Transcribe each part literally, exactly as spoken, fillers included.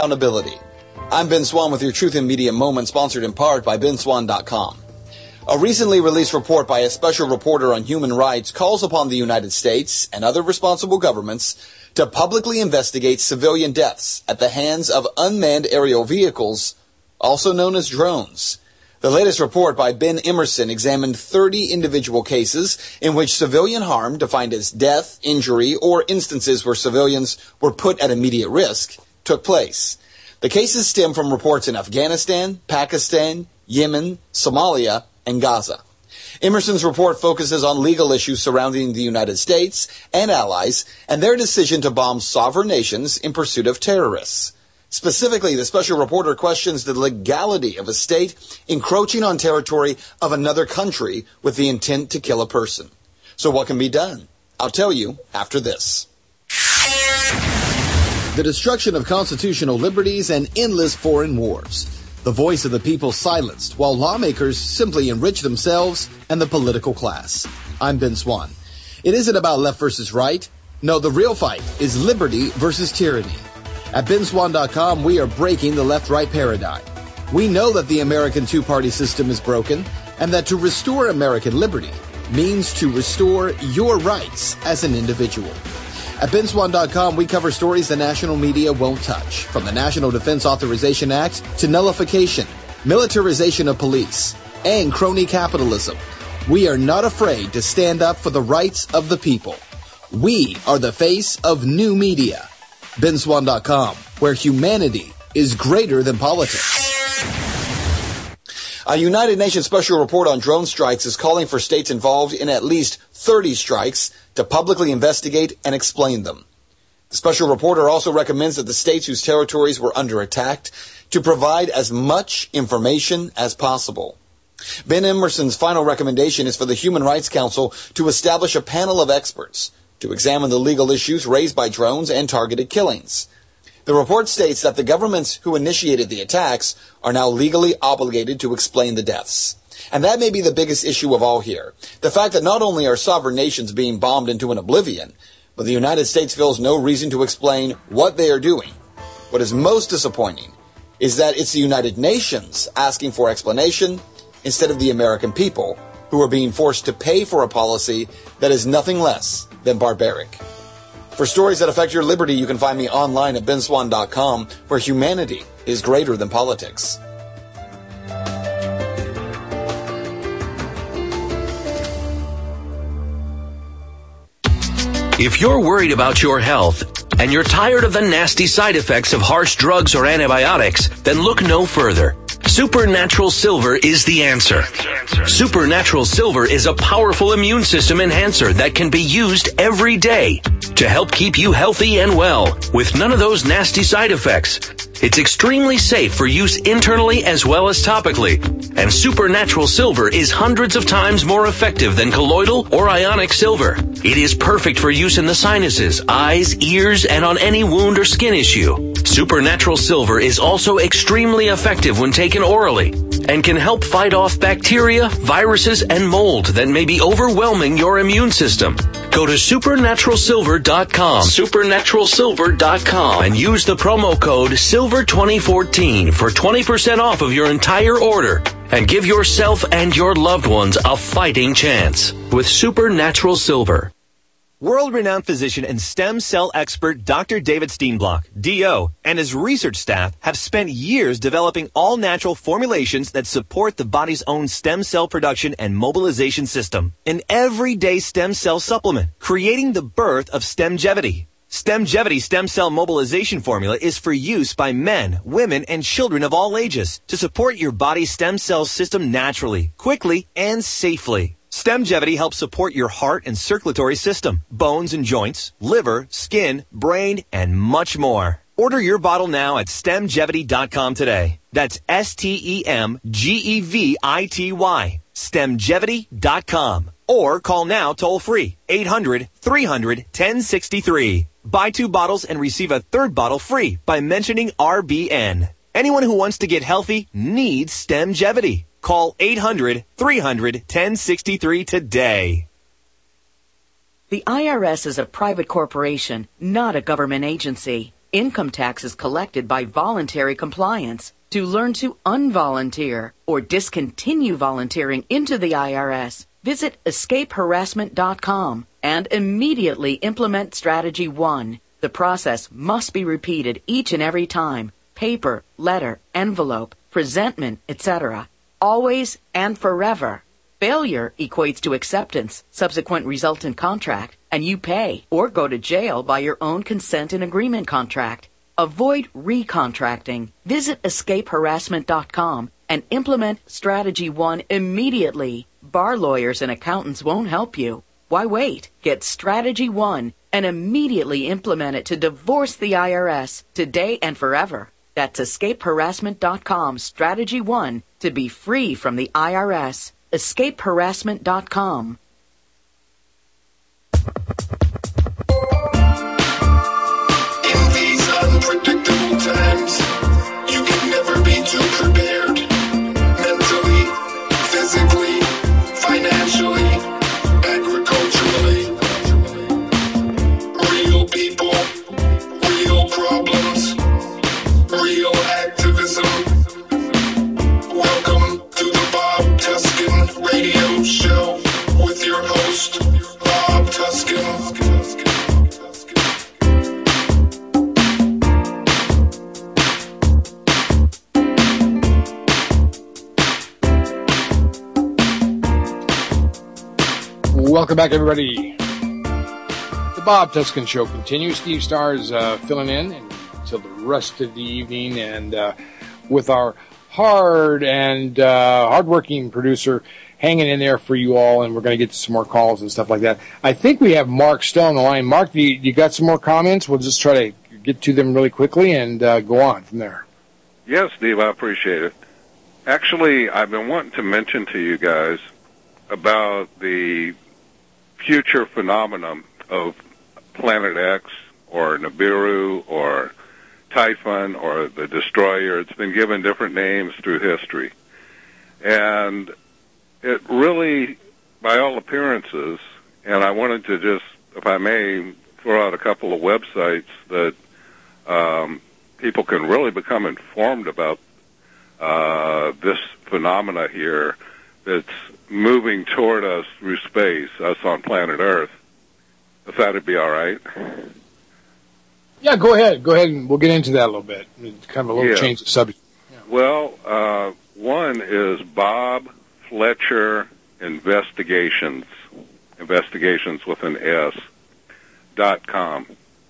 accountability. I'm Ben Swan with your Truth in Media Moment, sponsored in part by Ben Swan dot com. A recently released report by a special reporter on human rights calls upon the United States and other responsible governments to publicly investigate civilian deaths at the hands of unmanned aerial vehicles, also known as drones. The latest report by Ben Emerson examined thirty individual cases in which civilian harm, defined as death, injury, or instances where civilians were put at immediate risk, took place. The cases stem from reports in Afghanistan, Pakistan, Yemen, Somalia, and Gaza. Emerson's report focuses on legal issues surrounding the United States and allies and their decision to bomb sovereign nations in pursuit of terrorists. Specifically, the special reporter questions the legality of a state encroaching on territory of another country with the intent to kill a person. So what can be done? I'll tell you after this. The destruction of constitutional liberties and endless foreign wars. The voice of the people silenced while lawmakers simply enrich themselves and the political class. I'm Ben Swan. It isn't about left versus right. No, the real fight is liberty versus tyranny. At Ben Swan dot com, we are breaking the left-right paradigm. We know that the American two-party system is broken and that to restore American liberty means to restore your rights as an individual. At Ben Swan dot com, we cover stories the national media won't touch, from the National Defense Authorization Act to nullification, militarization of police, and crony capitalism. We are not afraid to stand up for the rights of the people. We are the face of new media. Ben Swan dot com, where humanity is greater than politics. A United Nations special report on drone strikes is calling for states involved in at least thirty strikes to publicly investigate and explain them. The special reporter also recommends that the states whose territories were under attack to provide as much information as possible. Ben Emerson's final recommendation is for the Human Rights Council to establish a panel of experts to examine the legal issues raised by drones and targeted killings. The report states that the governments who initiated the attacks are now legally obligated to explain the deaths. And that may be the biggest issue of all here. The fact that not only are sovereign nations being bombed into an oblivion, but the United States feels no reason to explain what they are doing. What is most disappointing is that it's the United Nations asking for explanation instead of the American people, who are being forced to pay for a policy that is nothing less than barbaric. For stories that affect your liberty, you can find me online at Ben Swan dot com, where humanity is greater than politics. If you're worried about your health and you're tired of the nasty side effects of harsh drugs or antibiotics, then look no further. Supernatural Silver is the answer. Supernatural Silver is a powerful immune system enhancer that can be used every day to help keep you healthy and well with none of those nasty side effects. It's extremely safe for use internally as well as topically. And Supernatural Silver is hundreds of times more effective than colloidal or ionic silver. It is perfect for use in the sinuses, eyes, ears, and on any wound or skin issue. Supernatural Silver is also extremely effective when taken orally and can help fight off bacteria, viruses, and mold that may be overwhelming your immune system. Go to supernatural silver dot com, supernatural silver dot com, and use the promo code silver twenty fourteen for twenty percent off of your entire order. And give yourself and your loved ones a fighting chance with Supernatural Silver. World-renowned physician and stem cell expert Doctor David Steenblock, D O, and his research staff have spent years developing all-natural formulations that support the body's own stem cell production and mobilization system. An everyday stem cell supplement, creating the birth of Stemgevity. Stemgevity stem cell mobilization formula is for use by men, women, and children of all ages to support your body's stem cell system naturally, quickly, and safely. Stemgevity helps support your heart and circulatory system, bones and joints, liver, skin, brain, and much more. Order your bottle now at stemgevity dot com today. That's S T E M G E V I T Y. stemgevity dot com. Or call now toll free, eight hundred, three hundred, ten sixty-three. Buy two bottles and receive a third bottle free by mentioning R B N. Anyone who wants to get healthy needs Stemgevity. Call eight hundred, three hundred, ten sixty-three today. The I R S is a private corporation, not a government agency. Income tax is collected by voluntary compliance. To learn to unvolunteer or discontinue volunteering into the I R S, visit escape harassment dot com and immediately implement Strategy one. The process must be repeated each and every time. Paper, letter, envelope, presentment, et cetera. Always and forever. Failure equates to acceptance, subsequent resultant contract, and you pay or go to jail by your own consent and agreement contract. Avoid recontracting. Visit escape harassment dot com and implement Strategy one immediately. Bar lawyers and accountants won't help you. Why wait? Get Strategy one and immediately implement it to divorce the I R S today and forever. That's escape harassment dot com, Strategy one, to be free from the I R S. escape harassment dot com. In these unpredictable times, you can never be too prepared. Mentally, physically, financially, agriculturally. Real people, real problems, real activism. Welcome to the Bob Tuskin Radio Show with your host, Bob Tuskin. Welcome back, everybody. The Bob Tuskin Show continues. Steve Starr is uh, filling in until the rest of the evening, and uh, with our hard and uh, hardworking producer hanging in there for you all, and we're going to get to some more calls and stuff like that. I think we have Mark still on the line. Mark, you, you got some more comments? We'll just try to get to them really quickly and uh, go on from there. Yes, Steve, I appreciate it. Actually, I've been wanting to mention to you guys about the future phenomenon of Planet X or Nibiru or Typhon or the Destroyer. It's been given different names through history. And it really, by all appearances, and I wanted to just, if I may, throw out a couple of websites that um, people can really become informed about uh, this phenomena here that's moving toward us through space, us on planet Earth. If that'd be all right. Yeah, go ahead. Go ahead, and we'll get into that a little bit. It's kind of a little Yeah. change of subject. Yeah. Well, uh, one is Bob Fletcher Investigations, investigations with an S, dot com.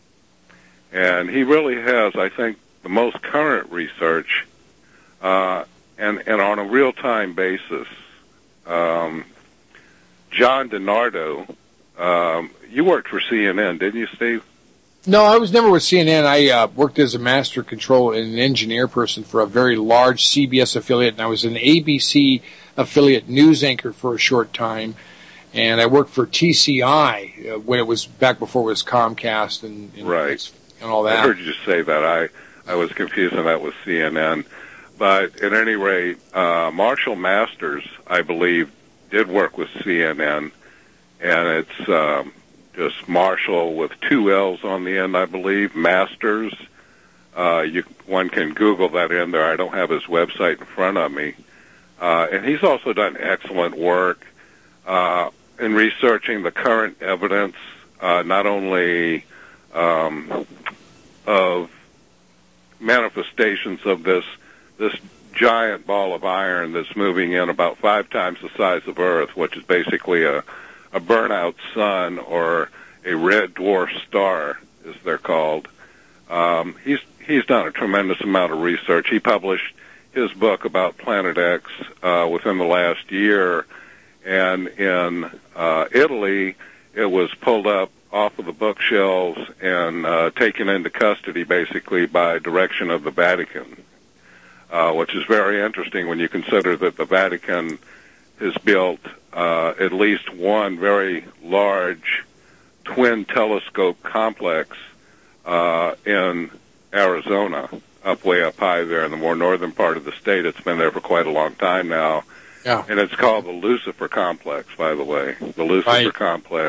And he really has, I think, the most current research, uh, and, and on a real-time basis. Um, John DiNardo, um, you worked for C N N, didn't you, Steve? No, I was never with C N N. I uh, worked as a master control and an engineer person for a very large C B S affiliate, and I was an A B C affiliate news anchor for a short time. And I worked for T C I uh, when it was back before it was Comcast and, and, right. and all that. I heard you just say that. I, I was confused on that with C N N. But at any rate, uh, Marshall Masters, I believe, did work with C N N, and it's um, just Marshall with two L's on the end, I believe, Masters. Uh, you, one can Google that in there. I don't have his website in front of me. Uh, and he's also done excellent work uh, in researching the current evidence, uh, not only um, of manifestations of this this giant ball of iron that's moving in about five times the size of Earth, which is basically a, a burnout sun or a red dwarf star, as they're called. Um, he's he's done a tremendous amount of research. He published his book about Planet X uh, within the last year, and in uh, Italy, it was pulled up off of the bookshelves and uh, taken into custody, basically, by direction of the Vatican. Uh, which is very interesting when you consider that the Vatican has built uh, at least one very large twin telescope complex uh, in Arizona, up way up high there in the more northern part of the state. It's been there for quite a long time now. Yeah. And it's called the Lucifer Complex, by the way, the Lucifer right. Complex.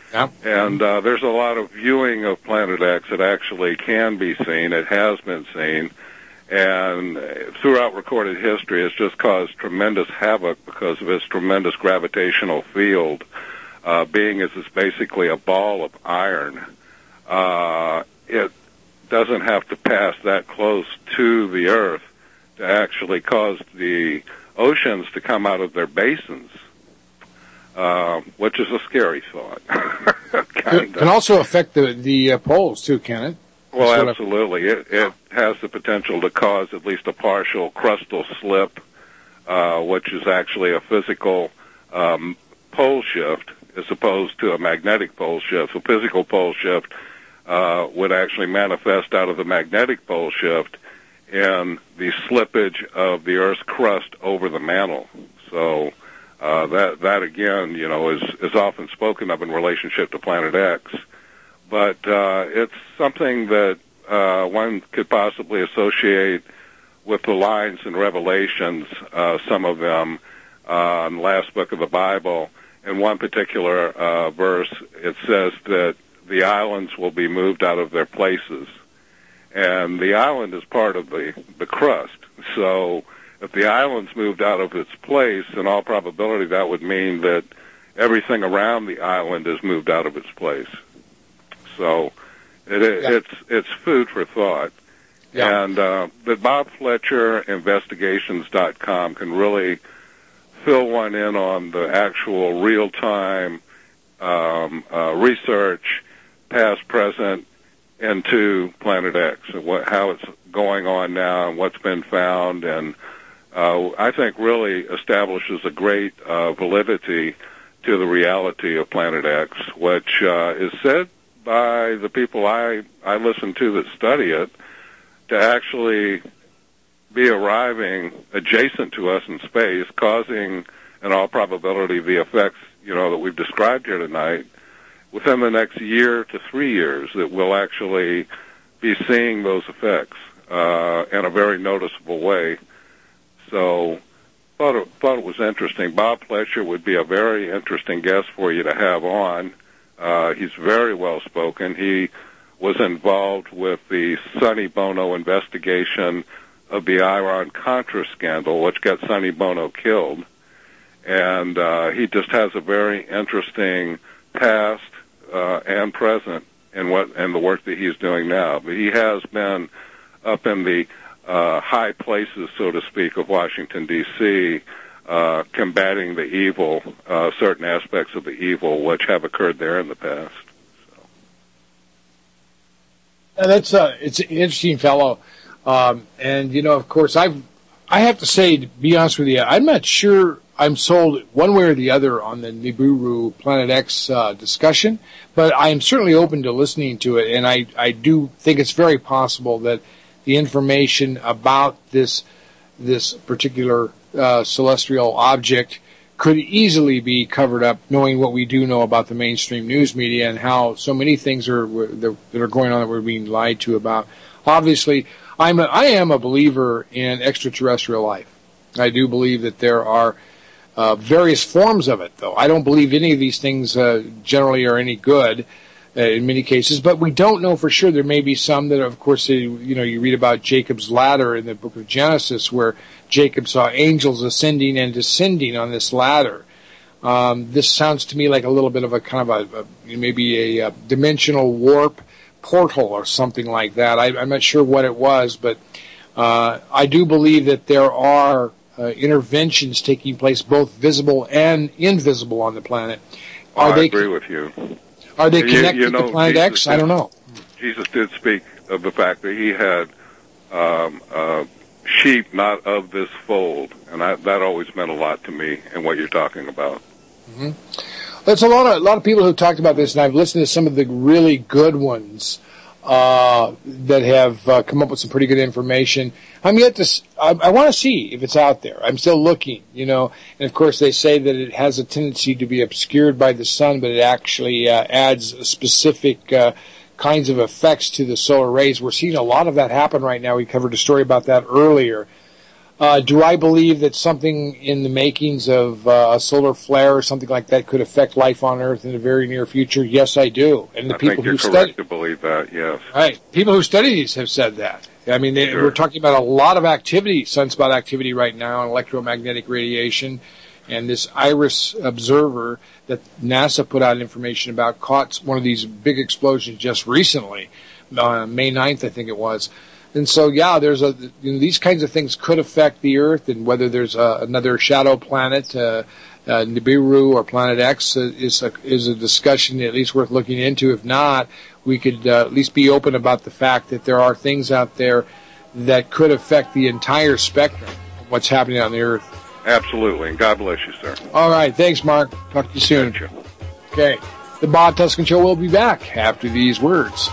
Yep. And uh, there's a lot of viewing of Planet X that actually can be seen. It has been seen. And throughout recorded history, it's just caused tremendous havoc because of its tremendous gravitational field. Uh, being as it's basically a ball of iron, uh, it doesn't have to pass that close to the Earth to actually cause the oceans to come out of their basins, uh, which is a scary thought. It can also affect the, the uh, poles, too, can it? Well, Sort of- absolutely. It, it has the potential to cause at least a partial crustal slip, uh, which is actually a physical um, pole shift as opposed to a magnetic pole shift. So physical pole shift uh, would actually manifest out of the magnetic pole shift in the slippage of the Earth's crust over the mantle. So uh, that, that again, you know, is, is often spoken of in relationship to Planet X. But uh, it's something that uh, one could possibly associate with the lines in Revelations, uh, some of them, uh, in the last book of the Bible. In one particular uh, verse, it says that the islands will be moved out of their places. And the island is part of the, the crust. So if the island's moved out of its place, in all probability that would mean that everything around the island is moved out of its place. So it, Yeah. it's it's food for thought. Yeah. And uh, the Bob Fletcher Investigations dot com can really fill one in on the actual real-time um, uh, research, past, present, into Planet X, and what, how it's going on now and what's been found. And uh, I think really establishes a great uh, validity to the reality of Planet X, which uh, is said by the people I, I listen to that study it to actually be arriving adjacent to us in space, causing, in all probability, the effects, you know, that we've described here tonight, within the next year to three years, that we'll actually be seeing those effects uh, in a very noticeable way. So thought it, thought it was interesting. Bob Fletcher would be a very interesting guest for you to have on. Uh, he's very well spoken. He was involved with the Sonny Bono investigation of the Iran-Contra scandal, which got Sonny Bono killed. And uh, he just has a very interesting past uh, and present in what in the work that he's doing now. But he has been up in the uh, high places, so to speak, of Washington, D C, Uh, combating the evil, uh, certain aspects of the evil which have occurred there in the past. So. Yeah, that's uh, it's an interesting fellow, um, and you know, of course, I've I have to say, to be honest with you, I'm not sure I'm sold one way or the other on the Nibiru Planet X uh, discussion, but I am certainly open to listening to it, and I I do think it's very possible that the information about this this particular Uh, celestial object could easily be covered up, knowing what we do know about the mainstream news media and how so many things are that are going on that we're being lied to about. Obviously, I'm a, I am a believer in extraterrestrial life. I do believe that there are uh, various forms of it, though. I don't believe any of these things uh, generally are any good uh, in many cases, but we don't know for sure. There may be some that, of course, you know, you read about Jacob's ladder in the book of Genesis, where Jacob saw angels ascending and descending on this ladder. Um, this sounds to me like a little bit of a kind of a, a maybe a, a dimensional warp portal or something like that. I, I'm not sure what it was, but uh, I do believe that there are uh, interventions taking place, both visible and invisible, on the planet. Are I they, agree with you. Are they connected you, you know, to Planet Jesus X? did, I don't know. Jesus did speak of the fact that he had um, uh, sheep not of this fold, and I, that always meant a lot to me in what you're talking about. Mm-hmm. There's a lot of a lot of people who talked about this, and I've listened to some of the really good ones uh, that have uh, come up with some pretty good information. I'm yet to. I, I want to see if it's out there. I'm still looking, you know. And of course, they say that it has a tendency to be obscured by the sun, but it actually uh, adds specific uh, kinds of effects to the solar rays. We're seeing a lot of that happen right now. We covered a story about that earlier. Uh, do I believe that something in the makings of uh, a solar flare or something like that could affect life on Earth in the very near future? Yes, I do. And the I people think you're who correct study, to believe that, yes. right? People who study these have said that. I mean, they, Sure. we're talking about a lot of activity, sunspot activity right now, and electromagnetic radiation. And this IRIS observer that NASA put out information about caught one of these big explosions just recently, uh, May ninth, I think it was. And so, yeah, there's a you know, these kinds of things could affect the Earth, and whether there's a, another shadow planet, uh, uh, Nibiru or Planet X, uh, is a, is a discussion at least worth looking into. If not, we could uh, at least be open about the fact that there are things out there that could affect the entire spectrum of what's happening on the Earth. Absolutely, and God bless you, sir. All right, thanks, Mark. Talk to you soon. Thank you. Okay, the Bob Tuscan Show will be back after these words.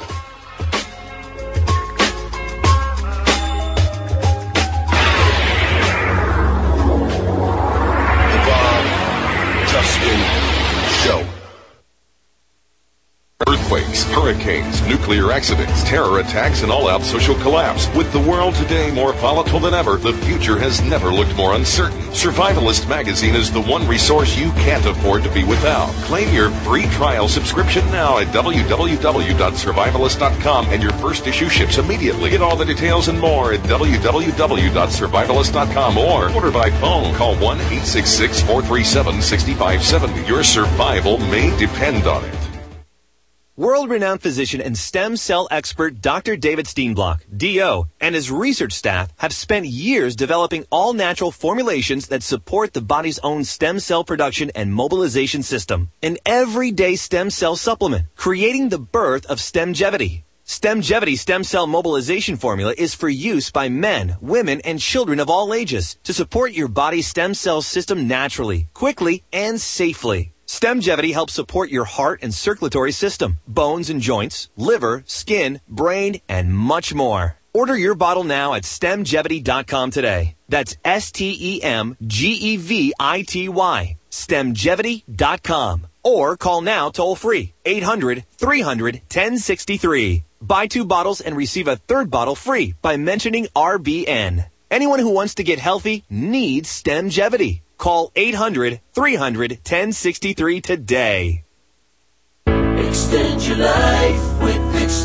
Earthquakes, hurricanes, nuclear accidents, terror attacks, and all-out social collapse. With the world today more volatile than ever, the future has never looked more uncertain. Survivalist Magazine is the one resource you can't afford to be without. Claim your free trial subscription now at w w w dot survivalist dot com, and your first issue ships immediately. Get all the details and more at w w w dot survivalist dot com or order by phone. Call one eight six six, four three seven, six five seven zero. Your survival may depend on it. World-renowned physician and stem cell expert Doctor David Steenblock, D O, and his research staff have spent years developing all-natural formulations that support the body's own stem cell production and mobilization system. An everyday stem cell supplement, creating the birth of Stemgevity. Stemgevity stem cell mobilization formula is for use by men, women, and children of all ages to support your body's stem cell system naturally, quickly, and safely. Stemgevity helps support your heart and circulatory system, bones and joints, liver, skin, brain, and much more. Order your bottle now at stemgevity dot com today. That's S T E M G E V I T Y, stemgevity dot com. Or call now toll-free, eight hundred, three hundred, ten sixty-three. Buy two bottles and receive a third bottle free by mentioning R B N. Anyone who wants to get healthy needs Stemgevity. Call eight hundred, three hundred, ten sixty-three today. Extend your life with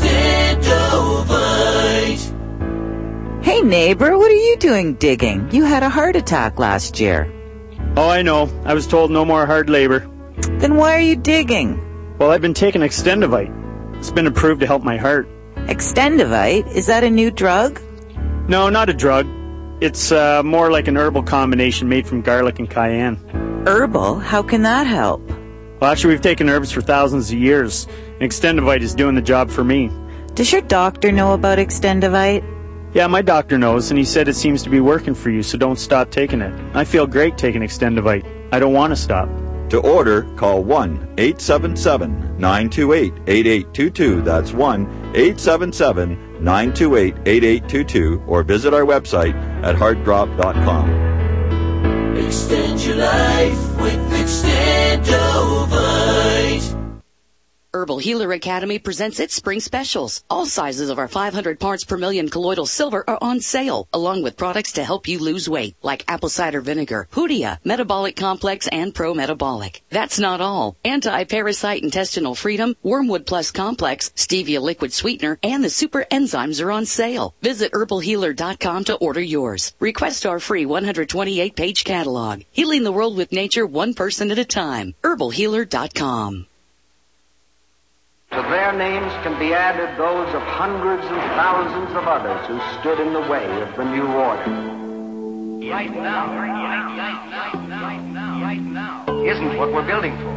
Extendovite. Hey neighbor, what are you doing digging? You had a heart attack last year. Oh, I know. I was told no more hard labor. Then why are you digging? Well, I've been taking Extendovite. It's been approved to help my heart. Extendovite? Is that a new drug? No, not a drug. It's uh, more like an herbal combination made from garlic and cayenne. Herbal? How can that help? Well, actually, we've taken herbs for thousands of years, and Extendovite is doing the job for me. Does your doctor know about Extendovite? Yeah, my doctor knows, and he said it seems to be working for you, so don't stop taking it. I feel great taking Extendovite. I don't want to stop. To order, call one eight seven seven, nine two eight, eight eight two two. That's one eight seven seven, nine two eight, eight eight two two, or visit our website at heart drop dot com. Extend your life with Extendovite. Herbal Healer Academy presents its spring specials. All sizes of our five hundred parts per million colloidal silver are on sale, along with products to help you lose weight, like apple cider vinegar, Hoodia, Metabolic Complex, and Pro Metabolic. That's not all. Anti-Parasite Intestinal Freedom, Wormwood Plus Complex, Stevia Liquid Sweetener, and the Super Enzymes are on sale. Visit herbal healer dot com to order yours. Request our free one hundred twenty-eight page catalog. Healing the world with nature one person at a time. herbal healer dot com. To their names can be added those of hundreds and thousands of others who stood in the way of the new order. Right now, right now, right now, right now, isn't what we're building for.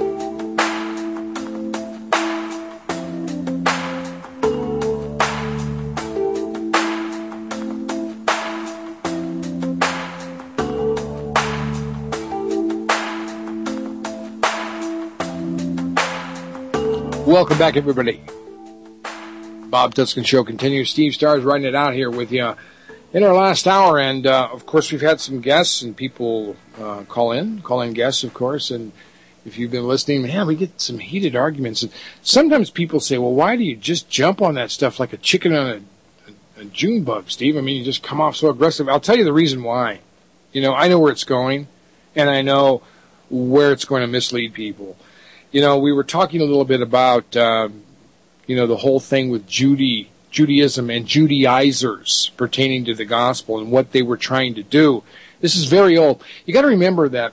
Welcome back, everybody. Bob Tuscan Show continues. Steve Starr's writing it out here with you in our last hour. And, uh, of course, we've had some guests and people uh, call in, call in guests, of course. And if you've been listening, man, we get some heated arguments. And sometimes people say, well, why do you just jump on that stuff like a chicken on a, a June bug, Steve. I mean, you just come off so aggressive. I'll tell you the reason why. You know, I know where it's going, and I know where it's going to mislead people. You know, we were talking a little bit about, uh, you know, the whole thing with Judy, Judaism and Judaizers pertaining to the gospel and what they were trying to do. This is very old. You got to remember that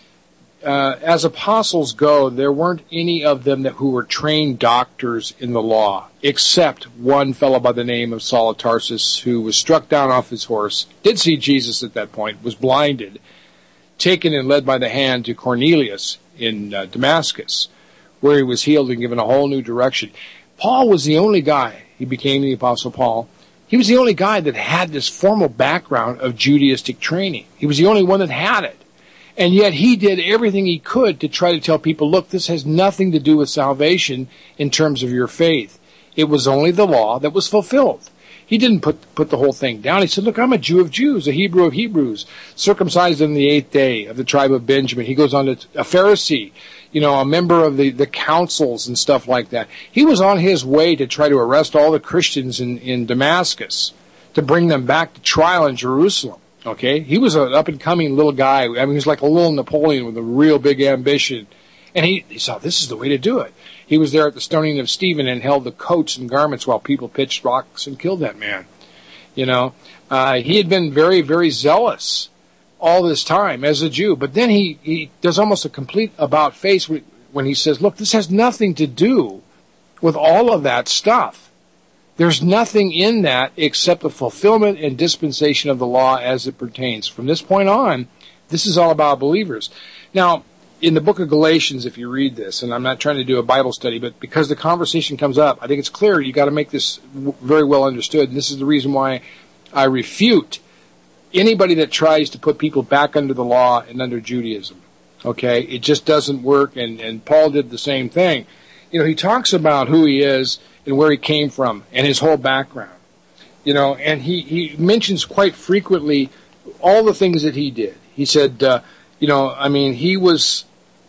uh, as apostles go, there weren't any of them that who were trained doctors in the law, except one fellow by the name of Saul of Tarsus, who was struck down off his horse, did see Jesus at that point, was blinded, taken and led by the hand to Cornelius in uh, Damascus, where he was healed and given a whole new direction. Paul was the only guy, he became the Apostle Paul, he was the only guy that had this formal background of Judaistic training. He was the only one that had it. And yet he did everything he could to try to tell people, look, this has nothing to do with salvation in terms of your faith. It was only the law that was fulfilled. He didn't put put the whole thing down. He said, look, I'm a Jew of Jews, a Hebrew of Hebrews, circumcised on the eighth day of the tribe of Benjamin. He goes on to a Pharisee, you know, a member of the, the councils and stuff like that. He was on his way to try to arrest all the Christians in, in Damascus, to bring them back to trial in Jerusalem. Okay? He was an up-and-coming little guy. I mean, he was like a little Napoleon with a real big ambition. And he, he saw this is the way to do it. He was there at the stoning of Stephen and held the coats and garments while people pitched rocks and killed that man. You know, uh, he had been very, very zealous all this time as a Jew. But then he, he does almost a complete about-face when he says, look, this has nothing to do with all of that stuff. There's nothing in that except the fulfillment and dispensation of the law as it pertains. From this point on, this is all about believers. Now, in the book of Galatians, if you read this, and I'm not trying to do a Bible study, but because the conversation comes up, I think it's clear you got to make this w- very well understood. And this is the reason why I refute anybody that tries to put people back under the law and under Judaism. Okay? It just doesn't work, and, and Paul did the same thing. You know, he talks about who he is and where he came from and his whole background. You know, and he, he mentions quite frequently all the things that he did. He said, uh, you know, I mean, he was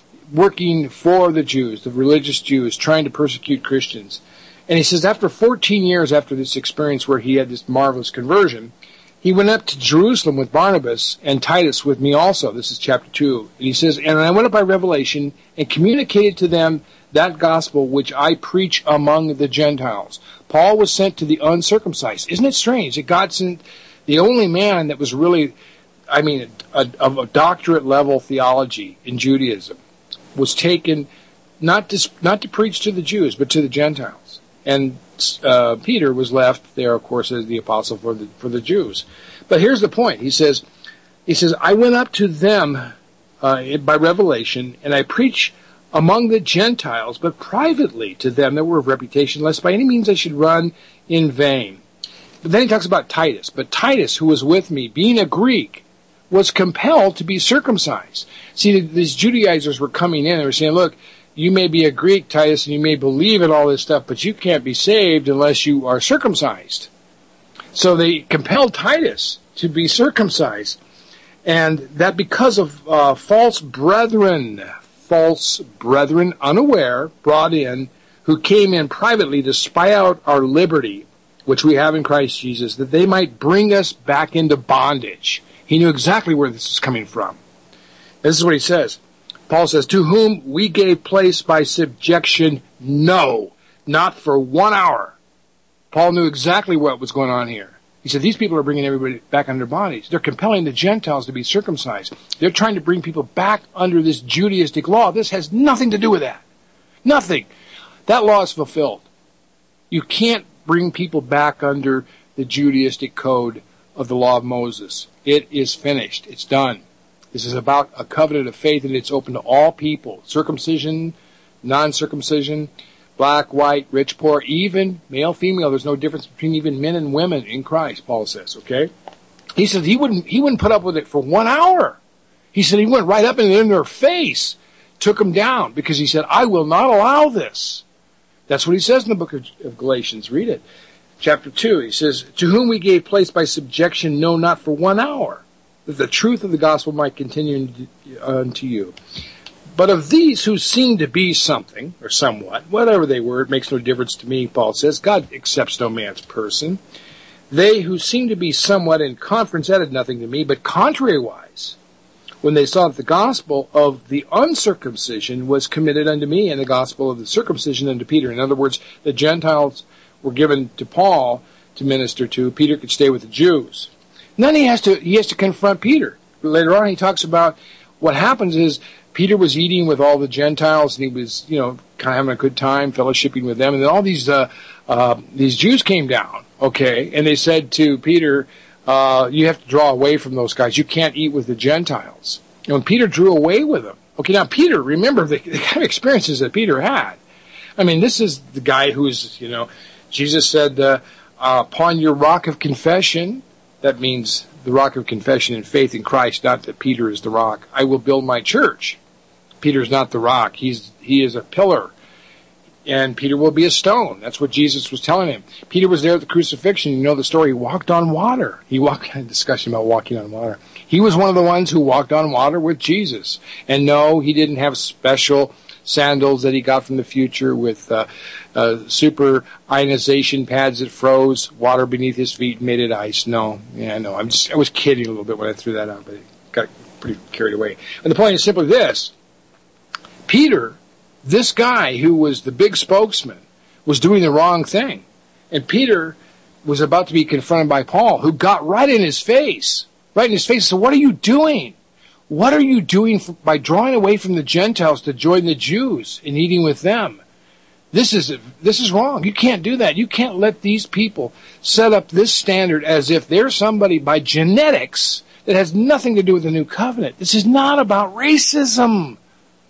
working for the Jews, the religious Jews, trying to persecute Christians. And he says after fourteen years after this experience where he had this marvelous conversion, he went up to Jerusalem with Barnabas and Titus with me also. This is chapter two. And he says, and I went up by revelation and communicated to them that gospel which I preach among the Gentiles. Paul was sent to the uncircumcised. Isn't it strange that God sent the only man that was really, I mean, a, of a doctorate level theology in Judaism was taken not to, not to preach to the Jews, but to the Gentiles. And uh, Peter was left there, of course, as the apostle for the for the Jews. But here's the point. He says, he says, I went up to them uh, by revelation, and I preach among the Gentiles, but privately to them that were of reputation, lest by any means I should run in vain. But then he talks about Titus. But Titus, who was with me, being a Greek, was compelled to be circumcised. See, these Judaizers were coming in and were saying, look, you may be a Greek, Titus, and you may believe in all this stuff, but you can't be saved unless you are circumcised. So they compelled Titus to be circumcised. And that because of uh, false brethren, false brethren, unaware, brought in, who came in privately to spy out our liberty, which we have in Christ Jesus, that they might bring us back into bondage. He knew exactly where this is coming from. This is what he says. Paul says, to whom we gave place by subjection, no, not for one hour. Paul knew exactly what was going on here. He said, these people are bringing everybody back under bondage. They're compelling the Gentiles to be circumcised. They're trying to bring people back under this Judaistic law. This has nothing to do with that. Nothing. That law is fulfilled. You can't bring people back under the Judaistic code of the law of Moses. It is finished. It's done. This is about a covenant of faith, and it's open to all people. Circumcision, non-circumcision, black, white, rich, poor, even male, female. There's no difference between even men and women in Christ, Paul says, okay? He said he wouldn't, he wouldn't put up with it for one hour. He said he went right up in their face, took them down, because he said, I will not allow this. That's what he says in the book of, of Galatians. Read it. Chapter two, he says, to whom we gave place by subjection, no, not for one hour, that the truth of the gospel might continue unto you. But of these who seem to be something, or somewhat, whatever they were, it makes no difference to me, Paul says. God accepts no man's person. They who seemed to be somewhat in conference added nothing to me, but contrariwise, when they saw that the gospel of the uncircumcision was committed unto me, and the gospel of the circumcision unto Peter. In other words, the Gentiles were given to Paul to minister to. Peter could stay with the Jews. And then he has to he has to confront Peter. Later on, he talks about what happens is Peter was eating with all the Gentiles, and he was, you know, kind of having a good time, fellowshipping with them. And then all these uh, uh, these Jews came down. Okay, and they said to Peter, uh, you have to draw away from those guys. You can't eat with the Gentiles. And when Peter drew away with them, okay, now Peter, remember the, the kind of experiences that Peter had. I mean, this is the guy who's, you know, Jesus said, uh, uh, upon your rock of confession, that means the rock of confession and faith in Christ, not that Peter is the rock, I will build my church. Peter's not the rock. He's he is a pillar. And Peter will be a stone. That's what Jesus was telling him. Peter was there at the crucifixion. You know the story. He walked on water. He walked, had a discussion about walking on water. He was one of the ones who walked on water with Jesus. And no, he didn't have special sandals that he got from the future with uh, uh, super ionization pads that froze water beneath his feet and made it ice. No, yeah, no. I'm just, I was kidding a little bit when I threw that out, but it got pretty carried away. And the point is simply this. Peter, this guy who was the big spokesman, was doing the wrong thing. And Peter was about to be confronted by Paul, who got right in his face. Right in his face. So what are you doing? What are you doing for, by drawing away from the Gentiles to join the Jews and eating with them? This is this is wrong. You can't do that. You can't let these people set up this standard as if they're somebody by genetics that has nothing to do with the new covenant. This is not about racism.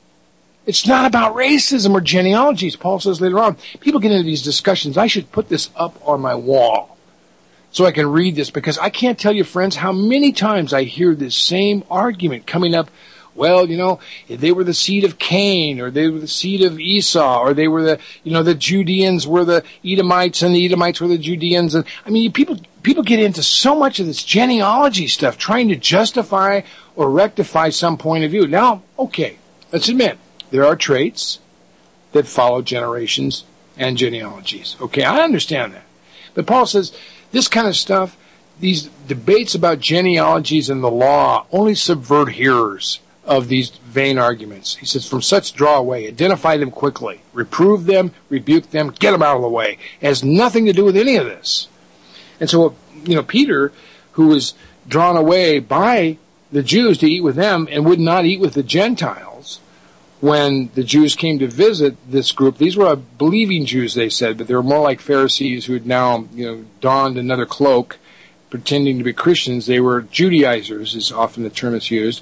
It's not about racism or genealogies. Paul says later on, people get into these discussions. I should put this up on my wall so I can read this, because I can't tell you, friends, how many times I hear this same argument coming up. Well, you know, they were the seed of Cain, or they were the seed of Esau, or they were the, you know, the Judeans were the Edomites, and the Edomites were the Judeans. And I mean, people people get into so much of this genealogy stuff, trying to justify or rectify some point of view. Now, okay, let's admit, there are traits that follow generations and genealogies. Okay, I understand that. But Paul says this kind of stuff, these debates about genealogies and the law, only subvert hearers of these vain arguments. He says, from such draw away, identify them quickly, reprove them, rebuke them, get them out of the way. It has nothing to do with any of this. And so, you know, Peter, who was drawn away by the Jews to eat with them and would not eat with the Gentiles, when the Jews came to visit this group, these were believing Jews, they said, but they were more like Pharisees who had now, you know, donned another cloak, pretending to be Christians. They were Judaizers, is often the term that's used.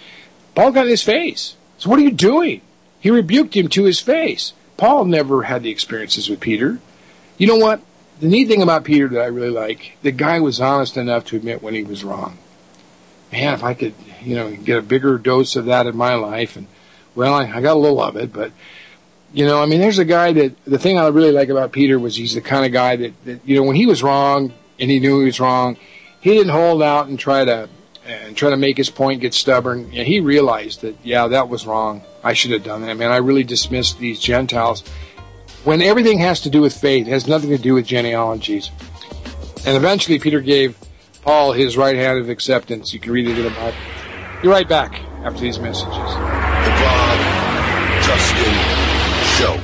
Paul got in his face. So what are you doing? He rebuked him to his face. Paul never had the experiences with Peter. You know what? The neat thing about Peter that I really like, the guy was honest enough to admit when he was wrong. Man, if I could, you know, get a bigger dose of that in my life, and well, I, I got a little of it, but, you know, I mean, there's a guy that, the thing I really like about Peter was he's the kind of guy that, that, you know, when he was wrong, and he knew he was wrong, he didn't hold out and try to, and try to make his point, get stubborn. And he realized that, yeah, that was wrong. I should have done that, man. I really dismissed these Gentiles. When everything has to do with faith, it has nothing to do with genealogies. And eventually Peter gave Paul his right hand of acceptance. You can read it in the Bible. Be right back after these messages. The Bob Tuskin Show.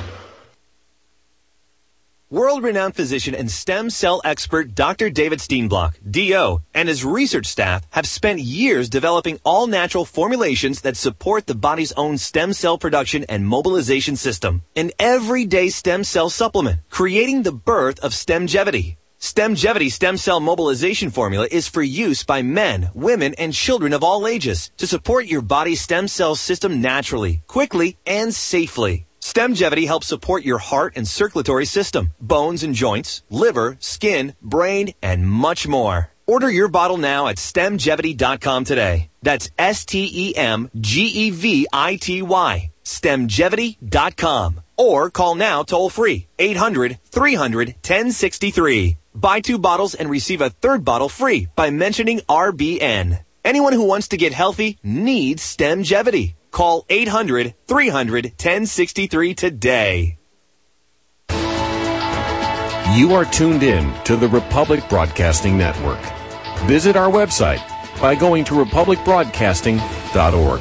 World-renowned physician and stem cell expert Doctor David Steenblock, D O, and his research staff have spent years developing all-natural formulations that support the body's own stem cell production and mobilization system. An everyday stem cell supplement, creating the birth of Stemgevity. Stemgevity stem cell mobilization formula is for use by men, women, and children of all ages to support your body's stem cell system naturally, quickly, and safely. Stemgevity helps support your heart and circulatory system, bones and joints, liver, skin, brain, and much more. Order your bottle now at stemgevity dot com today. That's S T E M G E V I T Y. stemgevity dot com. Or call now toll free, eight hundred, three hundred, ten sixty-three. Buy two bottles and receive a third bottle free by mentioning R B N. Anyone who wants to get healthy needs Stemgevity. Call eight hundred, three hundred, ten sixty-three today. You are tuned in to the Republic Broadcasting Network. Visit our website by going to republic broadcasting dot org.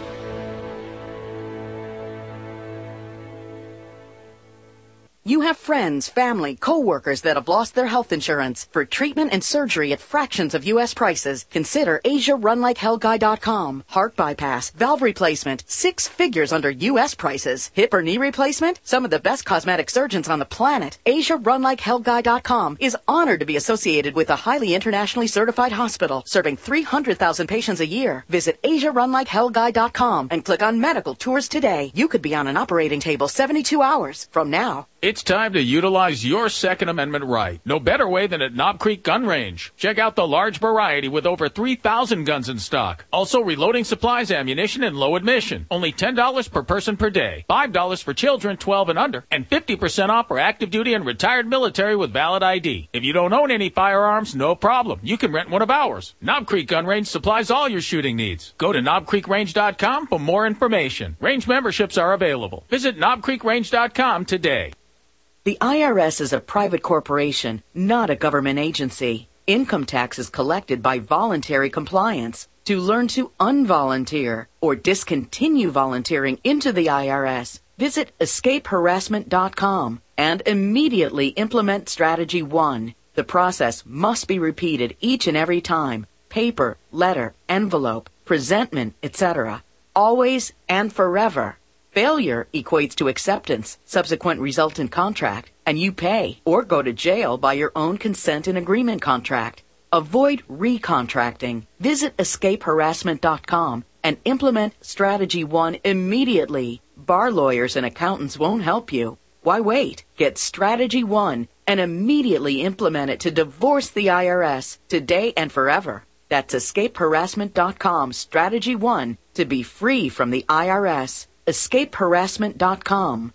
You have friends, family, co-workers that have lost their health insurance. For treatment and surgery at fractions of U S prices, consider Asia Run Like Hell Guy dot com. Heart bypass, valve replacement, six figures under U S prices. Hip or knee replacement, some of the best cosmetic surgeons on the planet. Asia Run Like Hell Guy dot com is honored to be associated with a highly internationally certified hospital serving three hundred thousand patients a year. Visit Asia Run Like Hell Guy dot com and click on medical tours today. You could be on an operating table seventy-two hours from now. It's time to utilize your Second Amendment right. No better way than at Knob Creek Gun Range. Check out the large variety with over three thousand guns in stock. Also reloading supplies, ammunition, and low admission. Only ten dollars per person per day. five dollars for children twelve and under. And fifty percent off for active duty and retired military with valid I D. If you don't own any firearms, no problem. You can rent one of ours. Knob Creek Gun Range supplies all your shooting needs. Go to knob creek range dot com for more information. Range memberships are available. Visit knob creek range dot com today. The I R S is a private corporation, not a government agency. Income tax is collected by voluntary compliance. To learn to unvolunteer or discontinue volunteering into the I R S, visit escape harassment dot com and immediately implement Strategy one. The process must be repeated each and every time. Paper, letter, envelope, presentment, et cetera. Always and forever. Failure equates to acceptance, subsequent resultant contract, and you pay or go to jail by your own consent and agreement contract. Avoid recontracting. Visit escape harassment dot com and implement Strategy one immediately. Bar lawyers and accountants won't help you. Why wait? Get Strategy one and immediately implement it to divorce the I R S today and forever. That's escape harassment dot com, Strategy one, to be free from the I R S. escape harassment dot com.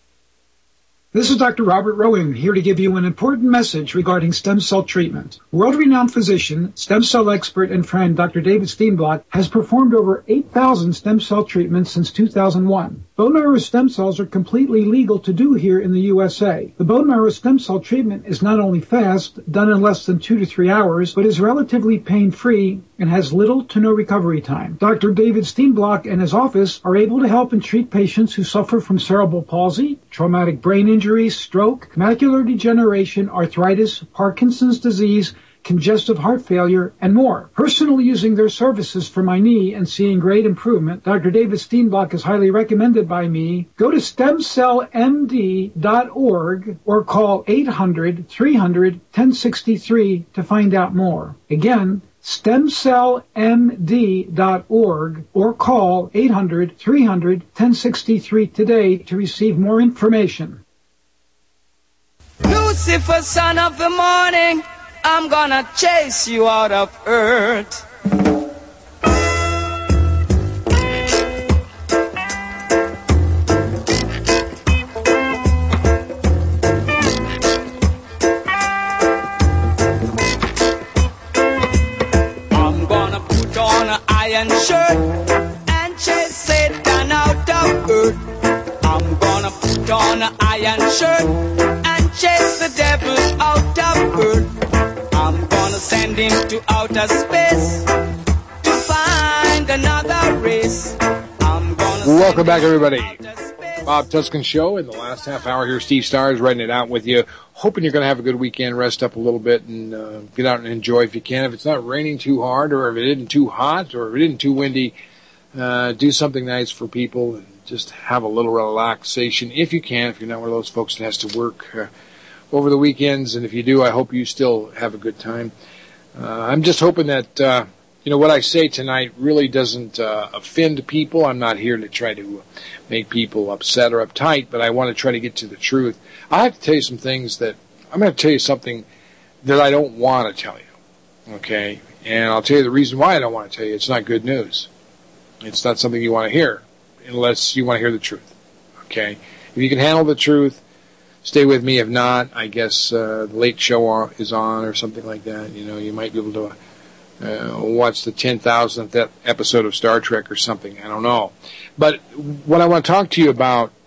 This is Doctor Robert Rowan here to give you an important message regarding stem cell treatment. World-renowned physician, stem cell expert, and friend Doctor David Steenblock has performed over eight thousand stem cell treatments since two thousand one. Bone marrow stem cells are completely legal to do here in the U S A. The bone marrow stem cell treatment is not only fast, done in less than two to three hours, but is relatively pain-free and has little to no recovery time. Doctor David Steenblock and his office are able to help and treat patients who suffer from cerebral palsy, traumatic brain injury, stroke, macular degeneration, arthritis, Parkinson's disease, congestive heart failure, and more. Personally using their services for my knee and seeing great improvement, Doctor David Steenblock is highly recommended by me. Go to stem cell m d dot org or call eight hundred, three hundred, ten sixty-three to find out more. Again, stem cell m d dot org or call eight hundred, three hundred, ten sixty-three today to receive more information. Lucifer, son of the morning, I'm gonna chase you out of earth. I'm gonna put on an iron shirt and chase Satan out of earth. I'm gonna put on an iron shirt and chase the devil out of earth. I'm gonna send him to outer space to find another race. I'm gonna Welcome back, everybody. Bob Tuscan Show in the last half hour here. Steve Stars writing it out with you. Hoping you're going to have a good weekend, rest up a little bit, and uh, get out and enjoy if you can. If it's not raining too hard, or if it isn't too hot, or if it isn't too windy, uh, do something nice for people and just have a little relaxation if you can, if you're not one of those folks that has to work uh, over the weekends. And if you do, I hope you still have a good time. Uh, I'm just hoping that, uh, you know, what I say tonight really doesn't uh, offend people. I'm not here to try to make people upset or uptight, but I want to try to get to the truth. I have to tell you some things that, I'm going to tell you something that I don't want to tell you, okay? And I'll tell you the reason why I don't want to tell you. It's not good news. It's not something you want to hear unless you want to hear the truth, okay? If you can handle the truth, stay with me. If not, I guess uh, the late show is on or something like that. You know, you might be able to uh, watch the ten thousandth episode of Star Trek or something. I don't know. But what I want to talk to you about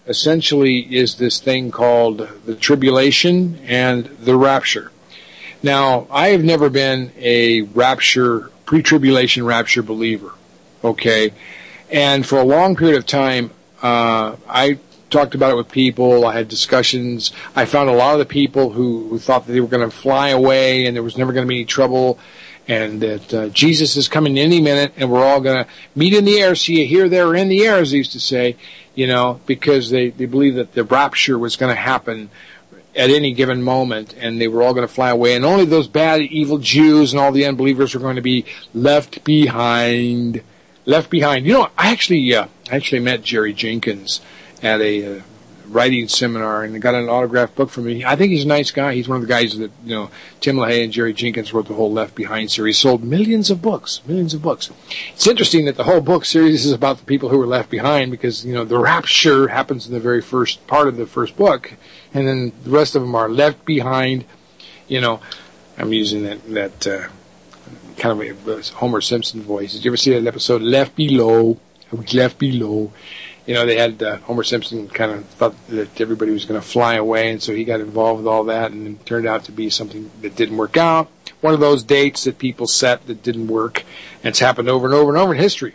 essentially is this thing called the tribulation and the rapture. Now, I have never been a rapture, pre-tribulation rapture believer, okay? And for a long period of time, uh, I talked about it with people. I had discussions. I found a lot of the people who, who thought that they were going to fly away and there was never going to be any trouble, and that uh, Jesus is coming any minute and we're all going to meet in the air, see you here, there, or in the air, as they used to say, you know, because they, they believed that the rapture was going to happen at any given moment, and they were all going to fly away, and only those bad, evil Jews and all the unbelievers were going to be left behind. Left behind. You know, I actually, uh, I actually met Jerry Jenkins at a uh, writing seminar, and got an autographed book from me. I think he's a nice guy. He's one of the guys that, you know, Tim LaHaye and Jerry Jenkins wrote the whole Left Behind series. Sold millions of books, millions of books. It's interesting that the whole book series is about the people who were left behind, because, you know, the rapture happens in the very first part of the first book, and then the rest of them are left behind. You know, I'm using that, that uh, kind of a Homer Simpson voice. Did you ever see that episode, Left Below? I was left below. You know, they had uh, Homer Simpson kind of thought that everybody was going to fly away, and so he got involved with all that, and it turned out to be something that didn't work out. One of those dates that people set that didn't work, and it's happened over and over and over in history.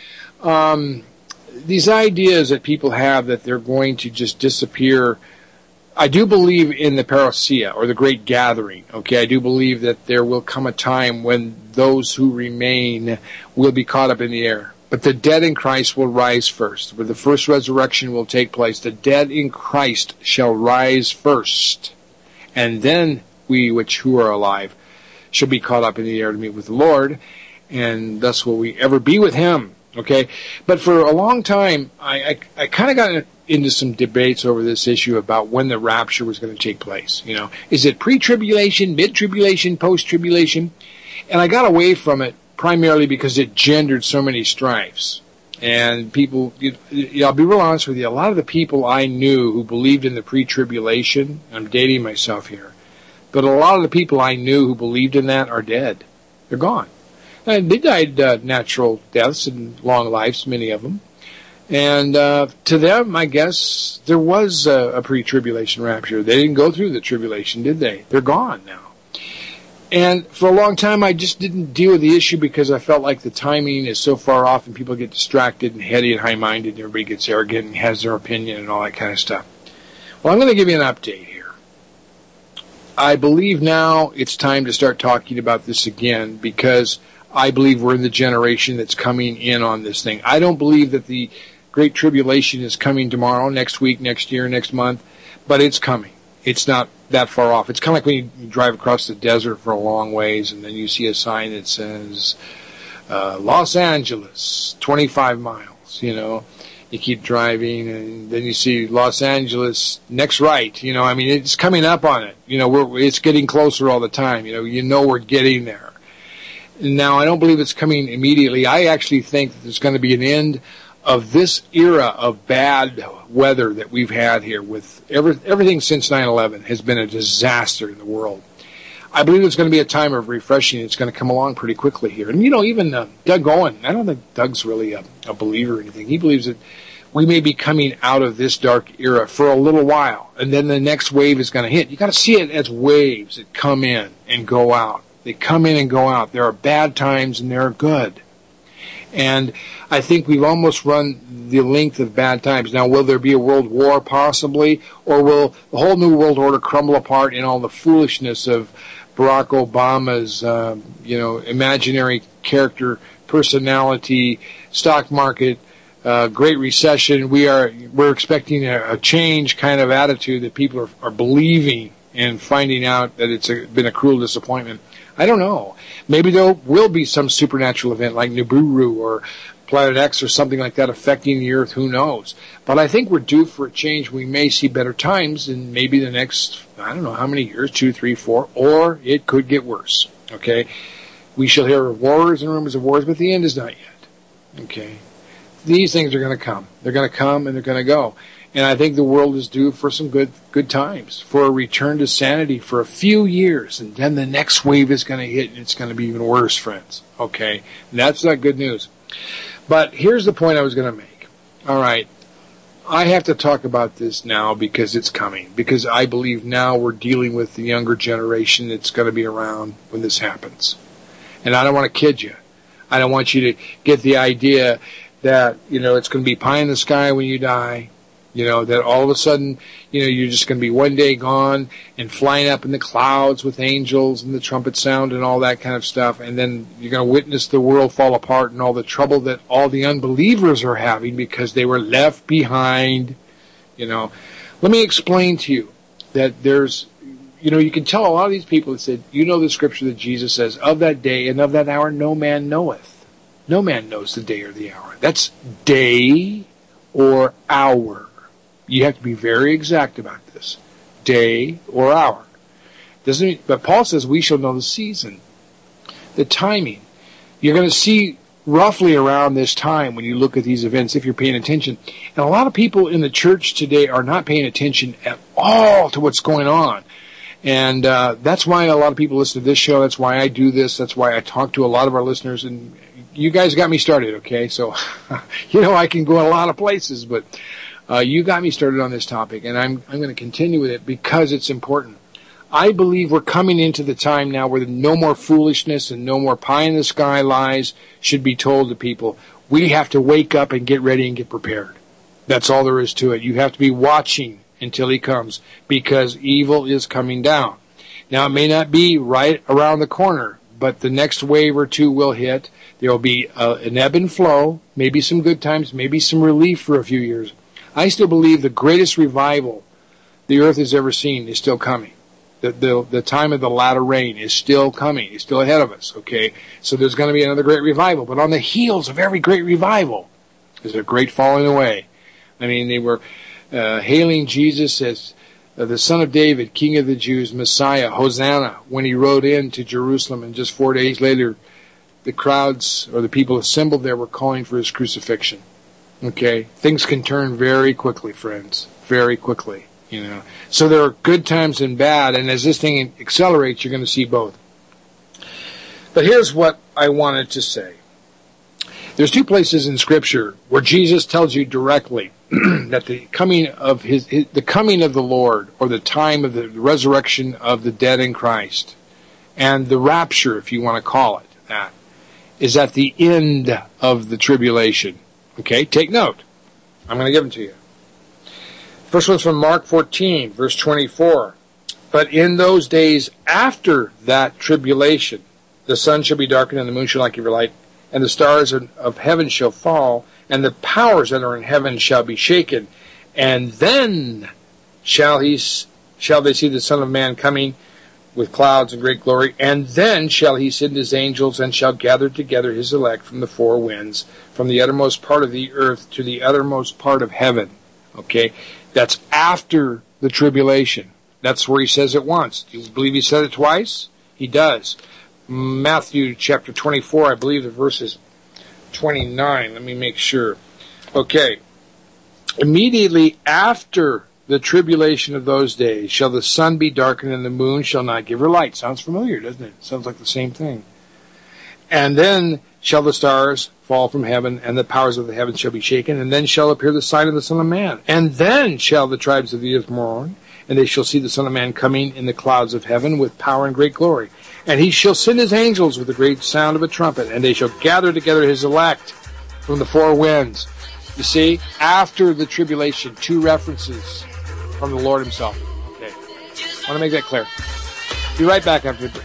Um, these ideas that people have that they're going to just disappear, I do believe in the parousia, or the great gathering. Okay, I do believe that there will come a time when those who remain will be caught up in the air. But the dead in Christ will rise first. Where the first resurrection will take place, the dead in Christ shall rise first. And then we which who are alive shall be caught up in the air to meet with the Lord. And thus will we ever be with Him. Okay? But for a long time, I, I, I kind of got into some debates over this issue about when the rapture was going to take place. You know, is it pre-tribulation, mid-tribulation, post-tribulation? And I got away from it primarily because it gendered so many strifes. And people, you, you, I'll be real honest with you, a lot of the people I knew who believed in the pre-tribulation, I'm dating myself here, but a lot of the people I knew who believed in that are dead. They're gone. And they died uh, natural deaths and long lives, many of them. And uh, to them, I guess, there was a, a pre-tribulation rapture. They didn't go through the tribulation, did they? They're gone now. And for a long time, I just didn't deal with the issue because I felt like the timing is so far off and people get distracted and heady and high-minded and everybody gets arrogant and has their opinion and all that kind of stuff. Well, I'm going to give you an update here. I believe now it's time to start talking about this again because I believe we're in the generation that's coming in on this thing. I don't believe that the Great Tribulation is coming tomorrow, next week, next year, next month, but it's coming. It's not that far off. It's kind of like when you drive across the desert for a long ways and then you see a sign that says uh, Los Angeles, twenty-five miles, you know. You keep driving and then you see Los Angeles, next right, you know. I mean, it's coming up on it. You know, we're, it's getting closer all the time. You know, you know we're getting there. Now, I don't believe it's coming immediately. I actually think that there's going to be an end of this era of bad weather that we've had here with every, everything since nine eleven has been a disaster in the world. I believe it's going to be a time of refreshing. It's going to come along pretty quickly here. And, you know, even uh, Doug Owen, I don't think Doug's really a, a believer or anything. He believes that we may be coming out of this dark era for a little while, and then the next wave is going to hit. You got to see it as waves that come in and go out. They come in and go out. There are bad times and there are good. And I think we've almost run the length of bad times. Now, will there be a world war possibly? Or will the whole new world order crumble apart in all the foolishness of Barack Obama's, uh, you know, imaginary character, personality, stock market, uh, Great Recession? We are, we're expecting a, a change kind of attitude that people are, are believing and finding out that it's a, been a cruel disappointment. I don't know. Maybe there will be some supernatural event like Nibiru or Planet X or something like that affecting the Earth. Who knows? But I think we're due for a change. We may see better times in maybe the next, I don't know how many years, two, three, four, or it could get worse. Okay? We shall hear of wars and rumors of wars, but the end is not yet. Okay? These things are going to come. They're going to come and they're going to go. And I think the world is due for some good good times, for a return to sanity for a few years. And then the next wave is going to hit, and it's going to be even worse, friends. Okay? And that's not good news. But here's the point I was going to make. All right. I have to talk about this now because it's coming. Because I believe now we're dealing with the younger generation that's going to be around when this happens. And I don't want to kid you. I don't want you to get the idea that, you know, it's going to be pie in the sky when you die. You know, that all of a sudden, you know, you're just going to be one day gone and flying up in the clouds with angels and the trumpet sound and all that kind of stuff. And then you're going to witness the world fall apart and all the trouble that all the unbelievers are having because they were left behind. You know, let me explain to you that there's, you know, you can tell a lot of these people that said, you know the scripture that Jesus says, of that day and of that hour no man knoweth. No man knows the day or the hour. That's day or hour. You have to be very exact about this. Day or hour. Doesn't mean, but Paul says we shall know the season. The timing. You're going to see roughly around this time when you look at these events, if you're paying attention. And a lot of people in the church today are not paying attention at all to what's going on. And uh, that's why a lot of people listen to this show. That's why I do this. That's why I talk to a lot of our listeners. And you guys got me started, okay? So, you know, I can go a lot of places, but Uh, you got me started on this topic, and I'm I'm going to continue with it because it's important. I believe we're coming into the time now where no more foolishness and no more pie-in-the-sky lies should be told to people. We have to wake up and get ready and get prepared. That's all there is to it. You have to be watching until he comes because evil is coming down. Now, it may not be right around the corner, but the next wave or two will hit. There will be uh, an ebb and flow, maybe some good times, maybe some relief for a few years. I still believe the greatest revival the earth has ever seen is still coming. The, the, the time of the latter rain is still coming. It's still ahead of us, okay? So there's going to be another great revival. But on the heels of every great revival is a great falling away. I mean, they were uh, hailing Jesus as uh, the Son of David, King of the Jews, Messiah, Hosanna, when he rode into Jerusalem. And just four days later, the crowds or the people assembled there were calling for his crucifixion. Okay, things can turn very quickly, friends, very quickly, you know. So there are good times and bad, and as this thing accelerates, you're going to see both. But here's what I wanted to say. There's two places in Scripture where Jesus tells you directly that the coming of his, his, the coming of the Lord, or the time of the resurrection of the dead in Christ, and the rapture, if you want to call it that, is at the end of the tribulation. Okay, take note. I'm going to give them to you. First one's from Mark fourteen, verse twenty-four. But in those days after that tribulation, the sun shall be darkened and the moon shall not give her light, and the stars of heaven shall fall, and the powers that are in heaven shall be shaken. And then shall he, shall they see the Son of Man coming with clouds and great glory, and then shall he send his angels, and shall gather together his elect from the four winds, from the uttermost part of the earth to the uttermost part of heaven. Okay? That's after the tribulation. That's where he says it once. Do you believe he said it twice? He does. Matthew chapter twenty-four, I believe the verse is twenty-nine. Let me make sure. Okay. Immediately after the tribulation of those days shall the sun be darkened and the moon shall not give her light. Sounds familiar, doesn't it? Sounds like the same thing. And then shall the stars fall from heaven, and the powers of the heavens shall be shaken, and then shall appear the sign of the Son of Man. And then shall the tribes of the earth mourn, and they shall see the Son of Man coming in the clouds of heaven with power and great glory. And he shall send his angels with the great sound of a trumpet, and they shall gather together his elect from the four winds. You see, after the tribulation, two references from the Lord himself. Okay. I want to make that clear. Be right back after the break.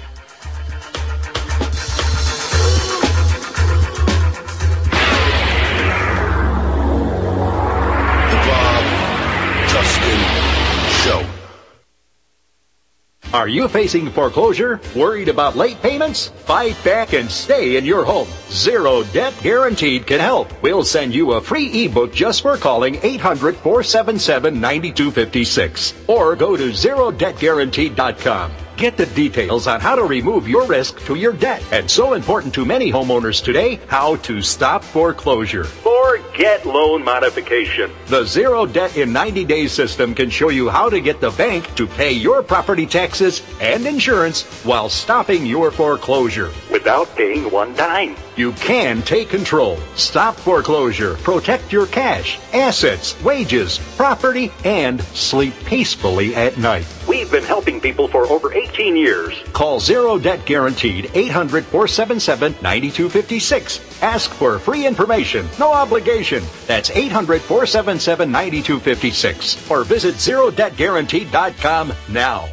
Are you facing foreclosure? Worried about late payments? Fight back and stay in your home. Zero Debt Guaranteed can help. We'll send you a free ebook just for calling eight hundred, four seven seven, nine two five six or go to zero debt guaranteed dot com. Get the details on how to remove your risk to your debt. And so important to many homeowners today, how to stop foreclosure. For or get loan modification. The Zero Debt in ninety days system can show you how to get the bank to pay your property taxes and insurance while stopping your foreclosure without paying one dime. You can take control, stop foreclosure, protect your cash, assets, wages, property, and sleep peacefully at night. We've been helping people for over eighteen years. Call Zero Debt Guaranteed eight hundred, four seven seven, nine two five six. Ask for free information. No obligation. That's eight hundred, four seven seven, nine two five six. Or visit zero debt guaranteed dot com now.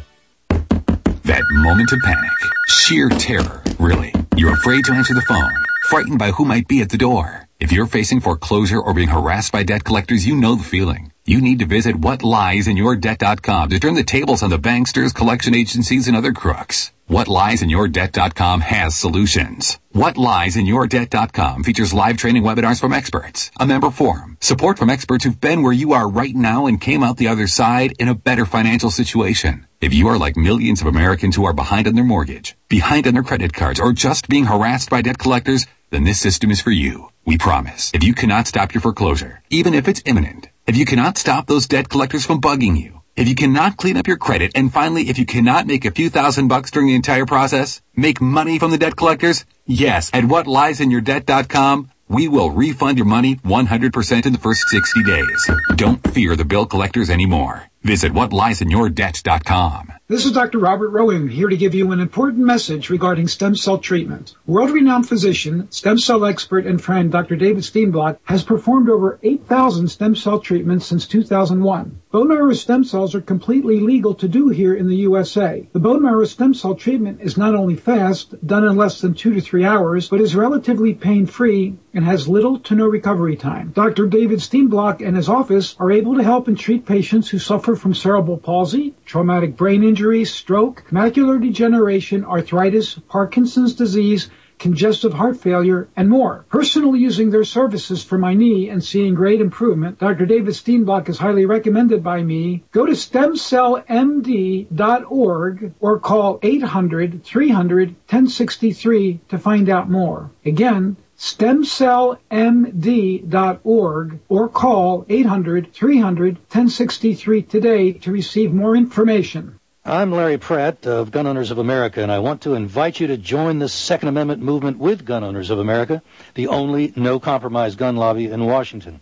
That moment of panic. Sheer terror, really. You're afraid to answer the phone. Frightened by who might be at the door. If you're facing foreclosure or being harassed by debt collectors, you know the feeling. You need to visit what lies in your debt dot com to turn the tables on the banksters, collection agencies, and other crooks. what lies in your debt dot com has solutions. what lies in your debt dot com features live training webinars from experts, a member forum, support from experts who've been where you are right now and came out the other side in a better financial situation. If you are like millions of Americans who are behind on their mortgage, behind on their credit cards, or just being harassed by debt collectors, then this system is for you. We promise. If you cannot stop your foreclosure, even if it's imminent, if you cannot stop those debt collectors from bugging you, if you cannot clean up your credit, and finally, if you cannot make a few thousand bucks during the entire process, make money from the debt collectors, yes, at what lies in your debt dot com, we will refund your money one hundred percent in the first sixty days. Don't fear the bill collectors anymore. Visit what lies in your debt dot com. This is Doctor Robert Rowan here to give you an important message regarding stem cell treatment. World-renowned physician, stem cell expert, and friend Doctor David Steenblock has performed over eight thousand stem cell treatments since two thousand one. Bone marrow stem cells are completely legal to do here in the U S A. The bone marrow stem cell treatment is not only fast, done in less than two to three hours, but is relatively pain-free and has little to no recovery time. Doctor David Steenblock and his office are able to help and treat patients who suffer from cerebral palsy, traumatic brain injury, stroke, macular degeneration, arthritis, Parkinson's disease, congestive heart failure, and more. Personally using their services for my knee and seeing great improvement, Doctor David Steenblock is highly recommended by me. Go to stem cell m d dot org or call eight hundred, three hundred, ten sixty-three to find out more. Again, stem cell m d dot org or call eight hundred, three hundred, ten sixty-three today to receive more information. I'm Larry Pratt of Gun Owners of America, and I want to invite you to join the Second Amendment movement with Gun Owners of America, the only no-compromise gun lobby in Washington.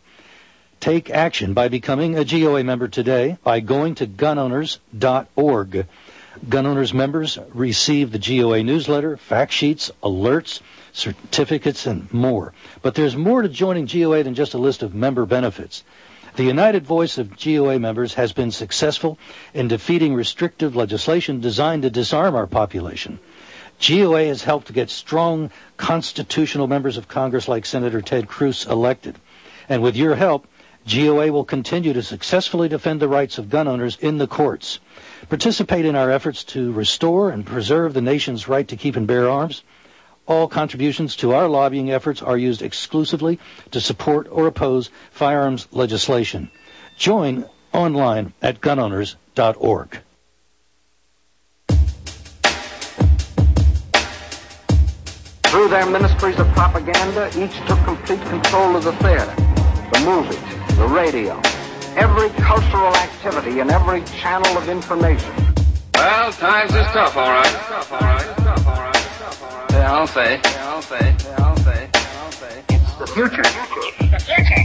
Take action by becoming a G O A member today by going to gun owners dot org. Gun Owners members receive the G O A newsletter, fact sheets, alerts, certificates, and more. But there's more to joining G O A than just a list of member benefits. The united voice of G O A members has been successful in defeating restrictive legislation designed to disarm our population. G O A has helped to get strong constitutional members of Congress like Senator Ted Cruz elected. And with your help, G O A will continue to successfully defend the rights of gun owners in the courts. Participate in our efforts to restore and preserve the nation's right to keep and bear arms. All contributions to our lobbying efforts are used exclusively to support or oppose firearms legislation. Join online at gun owners dot org. Through their ministries of propaganda, each took complete control of the theater, the movies, the radio, every cultural activity and every channel of information. Well, times is tough, all right. Tough, all right. Tough, all right. Yeah, I'll say. Yeah, I'll say. Yeah, I'll say. Yeah, I'll say. It's the future. The future.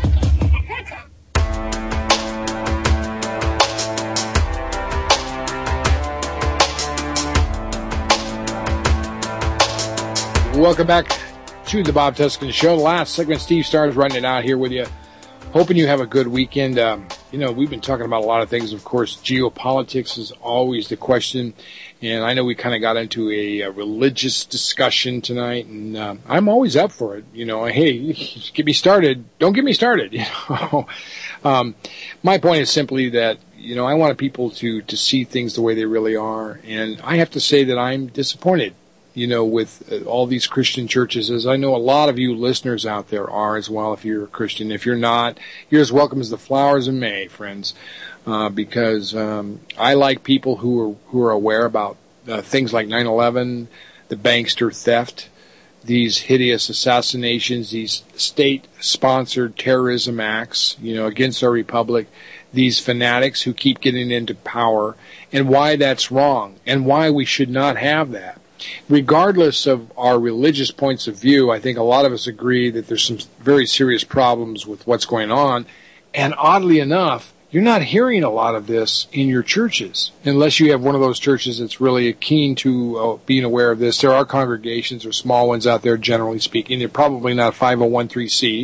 Welcome back to the Bob Tuskin Show. Last segment, Steve Starr's running it out here with you. Hoping you have a good weekend. Um, you know, we've been talking about a lot of things. Of course, geopolitics is always the question. And I know we kind of got into a, a religious discussion tonight, and uh, I'm always up for it. You know, hey, get me started. Don't get me started. You know, um, my point is simply that, you know, I want people to, to see things the way they really are. And I have to say that I'm disappointed, you know, with uh, all these Christian churches, as I know a lot of you listeners out there are as well. If you're a Christian, if you're not, you're as welcome as the flowers in May, friends. Uh, because um, I like people who are who are aware about uh, things like nine eleven, the bankster theft, these hideous assassinations, these state-sponsored terrorism acts, you know, against our republic, these fanatics who keep getting into power, and why that's wrong, and why we should not have that. Regardless of our religious points of view, I think a lot of us agree that there's some very serious problems with what's going on, and oddly enough, you're not hearing a lot of this in your churches, unless you have one of those churches that's really keen to uh, being aware of this. There are congregations or small ones out there, generally speaking. They're probably not five oh one c.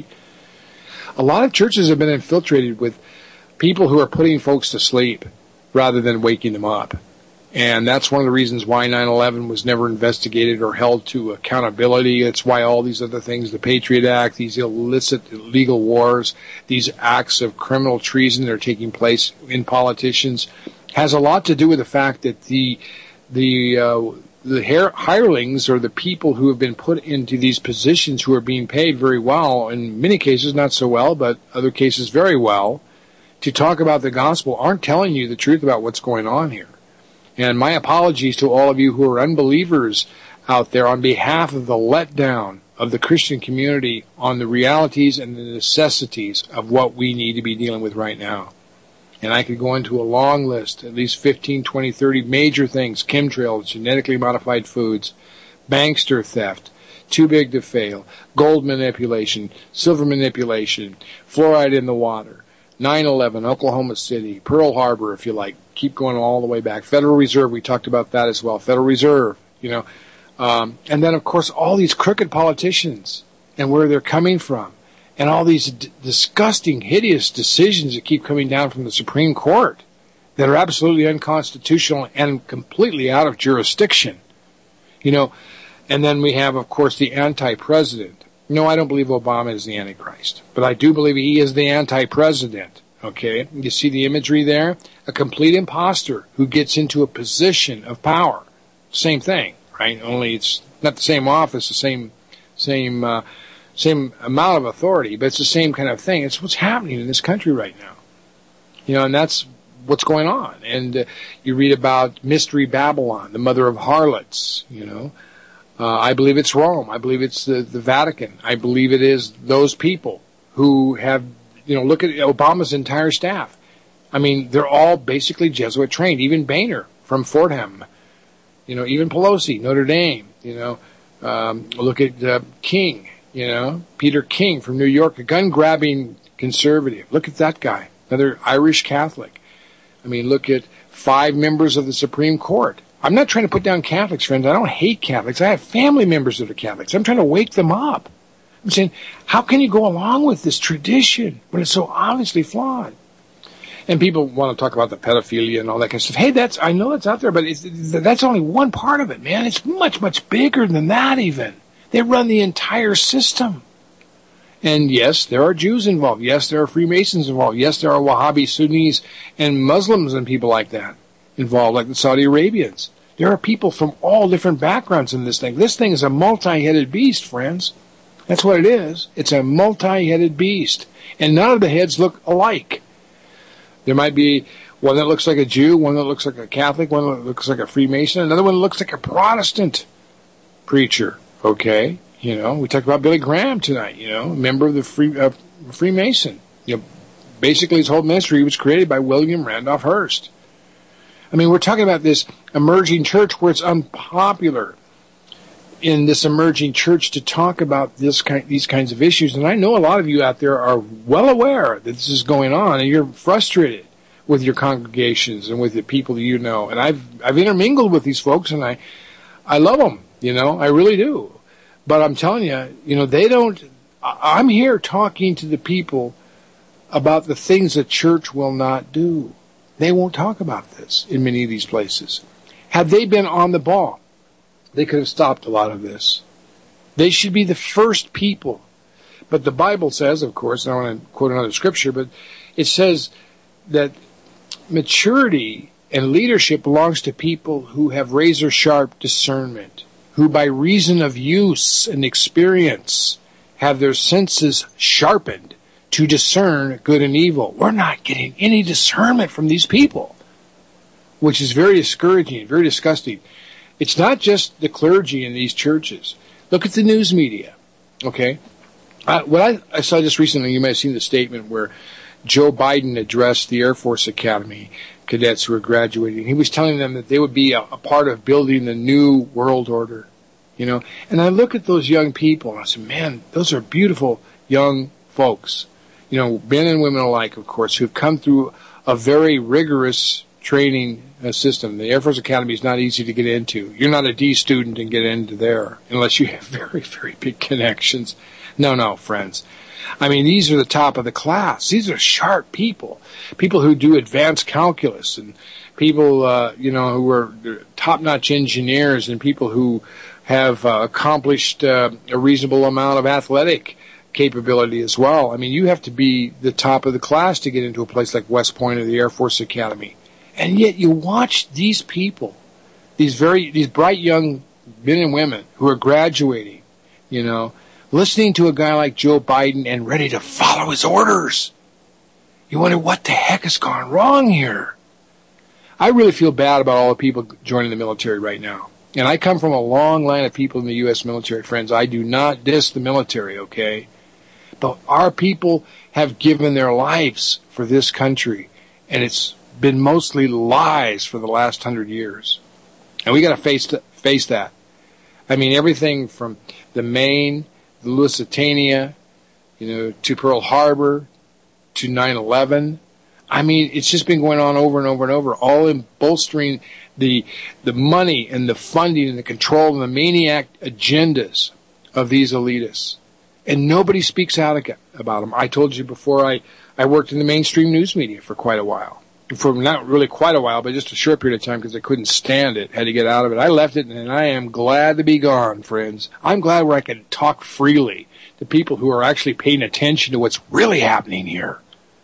A lot of churches have been infiltrated with people who are putting folks to sleep rather than waking them up. And that's one of the reasons why nine eleven was never investigated or held to accountability. That's why all these other things, the Patriot Act, these illicit, illegal wars, these acts of criminal treason that are taking place in politicians, has a lot to do with the fact that the the uh, the hirelings, or the people who have been put into these positions, who are being paid very well, in many cases not so well, but other cases very well, to talk about the gospel, aren't telling you the truth about what's going on here. And my apologies to all of you who are unbelievers out there on behalf of the letdown of the Christian community on the realities and the necessities of what we need to be dealing with right now. And I could go into a long list, at least fifteen, twenty, thirty major things: chemtrails, genetically modified foods, bankster theft, too big to fail, gold manipulation, silver manipulation, fluoride in the water, nine eleven, Oklahoma City, Pearl Harbor, if you like. Keep going all the way back. Federal Reserve, we talked about that as well. Federal Reserve, you know. Um, and then, of course, all these crooked politicians and where they're coming from. And all these d- disgusting, hideous decisions that keep coming down from the Supreme Court that are absolutely unconstitutional and completely out of jurisdiction. You know, and then we have, of course, the anti-president. No, I don't believe Obama is the Antichrist, but I do believe he is the anti-president. Okay, you see the imagery there? A complete imposter who gets into a position of power. Same thing, right? Only it's not the same office, the same, same, uh, same amount of authority, but it's the same kind of thing. It's what's happening in this country right now. You know, and that's what's going on. And uh, you read about Mystery Babylon, the mother of harlots, you know. Uh, I believe it's Rome. I believe it's the, the Vatican. I believe it is those people who have, you know, look at Obama's entire staff. I mean, they're all basically Jesuit trained. Even Boehner from Fordham. You know, even Pelosi, Notre Dame. You know, um, look at uh, King. You know, Peter King from New York, a gun-grabbing conservative. Look at that guy, another Irish Catholic. I mean, look at five members of the Supreme Court. I'm not trying to put down Catholics, friends. I don't hate Catholics. I have family members that are Catholics. I'm trying to wake them up. I'm saying, how can you go along with this tradition when it's so obviously flawed? And people want to talk about the pedophilia and all that kind of stuff. Hey, that's, I know it's out there, but it's, that's only one part of it, man. It's much, much bigger than that even. They run the entire system. And yes, there are Jews involved. Yes, there are Freemasons involved. Yes, there are Wahhabi Sunnis and Muslims and people like that involved, like the Saudi Arabians. There are people from all different backgrounds in this thing. This thing is a multi-headed beast, friends. That's what it is. It's a multi-headed beast. And none of the heads look alike. There might be one that looks like a Jew, one that looks like a Catholic, one that looks like a Freemason, another one that looks like a Protestant preacher. Okay? You know, we talked about Billy Graham tonight, you know, a member of the Free, uh, Freemason. You know, basically his whole ministry was created by William Randolph Hearst. I mean, we're talking about this emerging church where it's unpopular in this emerging church to talk about this kind, these kinds of issues. And I know a lot of you out there are well aware that this is going on, and you're frustrated with your congregations and with the people that you know. And I've I've intermingled with these folks, and I I love them, you know, I really do. But I'm telling you, you know, they don't. I'm here talking to the people about the things the church will not do. They won't talk about this in many of these places. Had they been on the ball, they could have stopped a lot of this. They should be the first people. But the Bible says, of course, I don't want to quote another scripture, but it says that maturity and leadership belongs to people who have razor-sharp discernment, who by reason of use and experience have their senses sharpened to discern good and evil. We're not getting any discernment from these people, which is very discouraging, very disgusting. It's not just the clergy in these churches. Look at the news media, okay? Uh, what I, I saw just recently, you might have seen the statement where Joe Biden addressed the Air Force Academy cadets who were graduating. He was telling them that they would be a, a part of building the new world order, you know? And I look at those young people, and I said, man, those are beautiful young folks, you know, men and women alike, of course, who've come through a very rigorous training uh, system. The Air Force Academy is not easy to get into. You're not a D student and get into there unless you have very, very big connections. No, no, friends. I mean, these are the top of the class. These are sharp people, people who do advanced calculus, and people, uh, you know, who are top-notch engineers, and people who have uh, accomplished uh, a reasonable amount of athletic capability as well. I mean, you have to be the top of the class to get into a place like West Point or the Air Force Academy. And yet you watch these people, these very, these bright young men and women who are graduating, you know, listening to a guy like Joe Biden and ready to follow his orders. You wonder what the heck has gone wrong here. I really feel bad about all the people joining the military right now. And I come from a long line of people in the U S military, friends. I do not diss the military, okay? But our people have given their lives for this country, and it's been mostly lies for the last hundred years. And we got to face face that. I mean, everything from the Maine, the Lusitania, you know, to Pearl Harbor, to nine eleven. I mean, it's just been going on over and over and over, all in bolstering the the money and the funding and the control and the maniac agendas of these elitists. And nobody speaks out about them. I told you before, I, I worked in the mainstream news media for quite a while. For not really quite a while, but just a short period of time because I couldn't stand it. Had to get out of it. I left it, and I am glad to be gone, friends. I'm glad where I can talk freely to people who are actually paying attention to what's really happening here.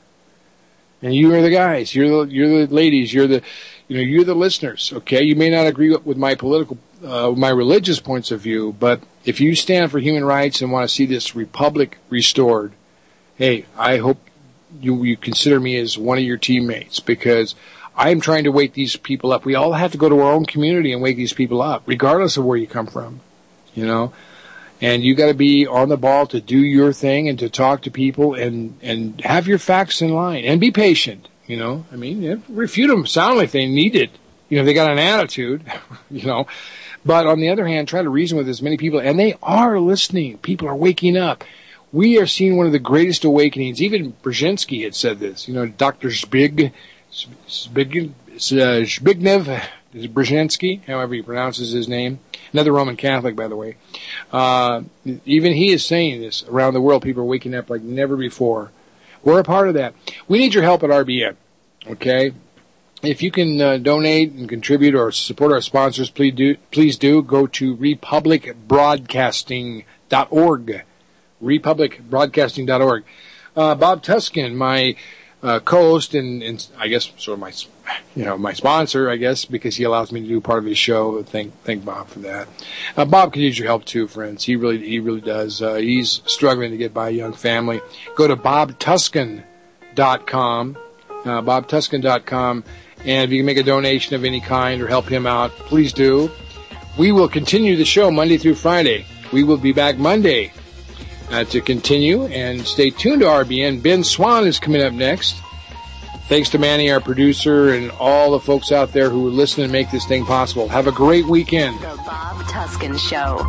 And you are the guys. You're the, you're the ladies. You're the, you know, you're the listeners, okay? You may not agree with my political, uh, my religious points of view, but if you stand for human rights and want to see this republic restored, hey, I hope you, you consider me as one of your teammates, because I'm trying to wake these people up. We all have to go to our own community and wake these people up, regardless of where you come from, you know? And you got to be on the ball to do your thing and to talk to people and, and have your facts in line and be patient, you know? I mean, refute them soundly if they need it. You know, if they got an attitude, you know? But on the other hand, try to reason with as many people, and they are listening. People are waking up. We are seeing one of the greatest awakenings. Even Brzezinski had said this. You know, Doctor Zbig, Zbig, uh, Zbigniew Brzezinski, however he pronounces his name, another Roman Catholic, by the way. Uh, even he is saying this. Around the world, people are waking up like never before. We're a part of that. We need your help at R B N, okay? If you can uh, donate and contribute or support our sponsors, please do. Please do. Go to republic broadcasting dot org. republic broadcasting dot org. Uh, Bob Tuskin, my uh, co-host and, and I guess sort of my, you know, my sponsor, I guess, because he allows me to do part of his show. Thank, thank Bob for that. Uh, Bob can use your help too, friends. He really, he really does. Uh, he's struggling to get by a young family. Go to bob tuskin dot com, uh, bob tuskin dot com. And if you can make a donation of any kind or help him out, please do. We will continue the show Monday through Friday. We will be back Monday uh, to continue. And stay tuned to R B N. Ben Swan is coming up next. Thanks to Manny, our producer, and all the folks out there who listen and make this thing possible. Have a great weekend. The Bob Tuskin Show.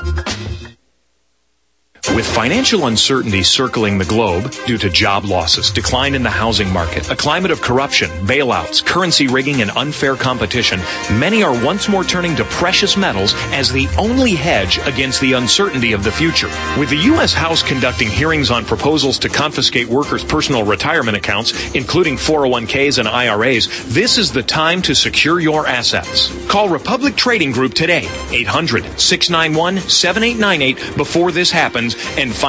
With financial uncertainty circling the globe due to job losses, decline in the housing market, a climate of corruption, bailouts, currency rigging, and unfair competition, many are once more turning to precious metals as the only hedge against the uncertainty of the future. With the U S House conducting hearings on proposals to confiscate workers' personal retirement accounts, including four oh one k's and I R A's, this is the time to secure your assets. Call Republic Trading Group today, eight hundred, six nine one, seven eight nine eight, before this happens, and find